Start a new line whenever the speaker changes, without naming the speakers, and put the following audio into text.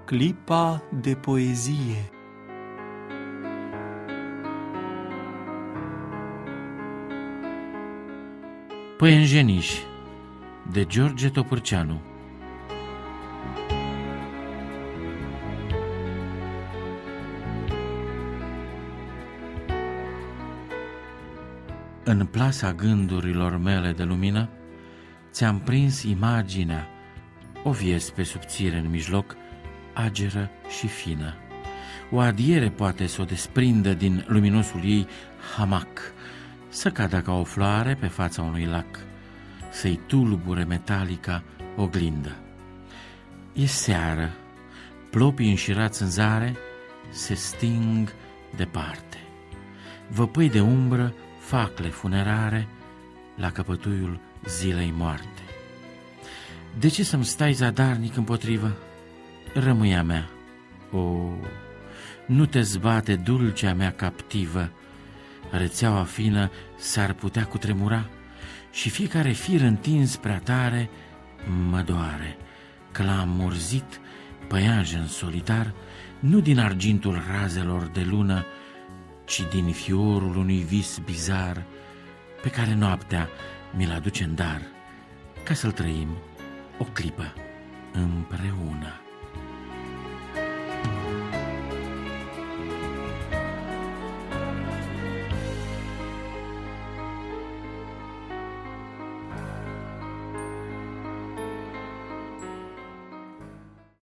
Clipa de poezie.
Păienjeniși de George Topârceanu. În plasa gândurilor mele de lumină ți-am prins imaginea, o viespe subțire în mijloc, ageră și fină. O adiere poate să o desprindă din luminosul ei hamac, să cadă ca o floare pe fața unui lac, să-i tulbure metalica oglindă. E seară, plopii înșirați în zare se sting departe. Văpăi de umbră, facle funerare la căpătuiul zilei moarte. De ce să-mi stai zadarnic împotrivă? Rămâia mea, nu te zbate dulcea mea captivă. Rețeaua fină s-ar putea cutremura și fiecare fir întins prea tare mă doare, că l-am murzit păianjen solitar, nu din argintul razelor de lună, ci din fiorul unui vis bizar pe care noaptea mi-l aduce în dar, ca să-l trăim o clipă împreună.